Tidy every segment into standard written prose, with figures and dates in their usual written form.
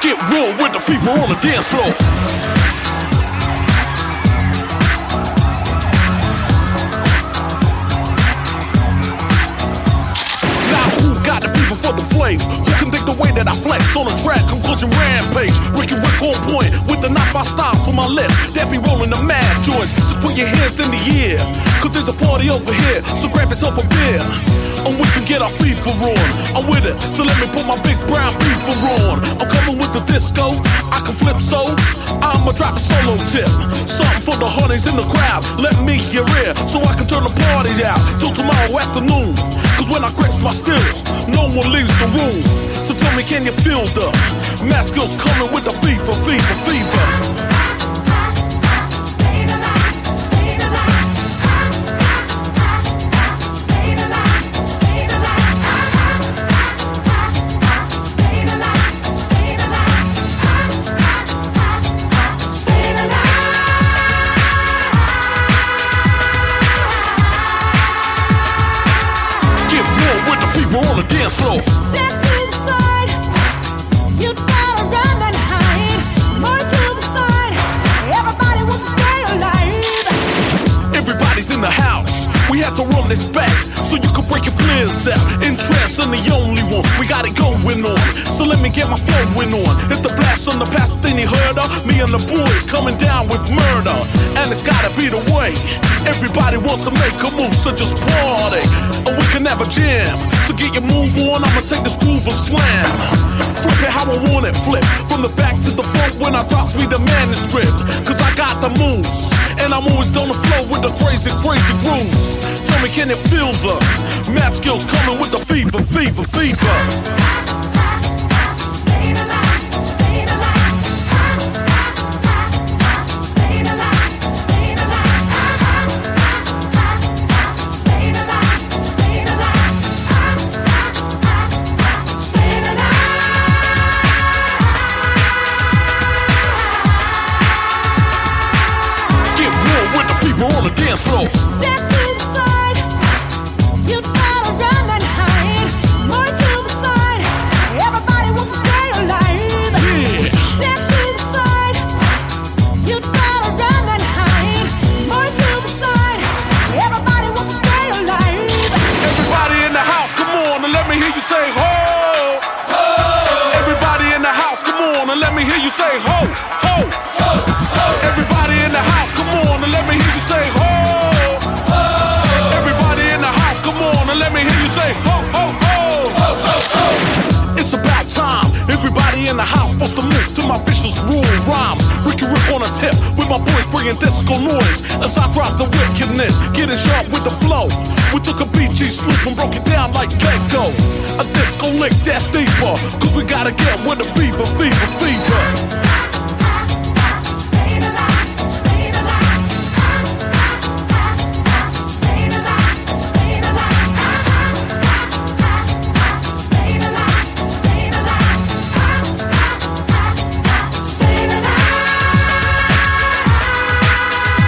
Get real with the fever on the dance floor. Now who got the fever for the flames? Who can think the way that I flex on a track? Conclusion rampage. Ricky Rick on point with the knife I style for my lip. That be rolling the mad joints. Just put your hands in the air, cause there's a party over here. So grab yourself a beer, and we can get our fever on. I'm with it, so let me put my big brown fever on. I'm coming with the disco, I can flip so I'ma drop a solo tip. Something for the honeys in the crowd. Let me hear it, so I can turn the party out till tomorrow afternoon. Cause when I grips my stills, no one leaves the room. So tell me, can you feel the mask girls coming with the fever, fever, fever? On the dance floor. Step to the side, you gotta run and hide. More to the side, everybody wants to stay alive. Everybody's in the house, we have to run this back so you can break your flares out. In trance, I'm the only one, we got it going on. So let me get my flowing on. It's the blast on the past thing you heard of. Me and the boys coming down with murder, and it's gotta be the way. Everybody wants to make a move, so just party, and we can have a jam. So get your move on, I'ma take this groove and slam. Flip it how I want it, flip from the back to the front when I drops me the manuscript. Cause I got the moves, and I'm always on the flow with the crazy, crazy grooves. Tell me, can it feel the math skills coming with the fever, fever, fever? On the dance floor. Step to the side, you gotta run and hide. More to the side, everybody wants to stay alive. Yeah. Step to the side, you gotta run and hide. More to the side, everybody wants to stay alive. Everybody in the house, come on and let me hear you say ho, ho. Everybody in the house, come on and let me hear you say ho, ho, ho, ho. Everybody in the house, come on and let me hear you say ho, ho. Everybody in the house, come on and let me hear you say ho, ho, ho, ho, ho, ho. It's about time, everybody in the house supposed to move to my vicious rule rhymes. Ricky Rick on a tip with my boys bringing disco noise as I drop the wickedness, getting sharp with the flow. We took a BG Snoop and broke it down like Gecko. A disco lick that's deeper, cause we gotta get with the fever, fever, fever.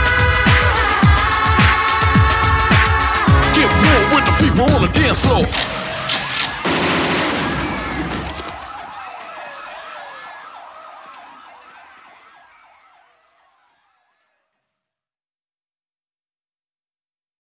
On the dance floor.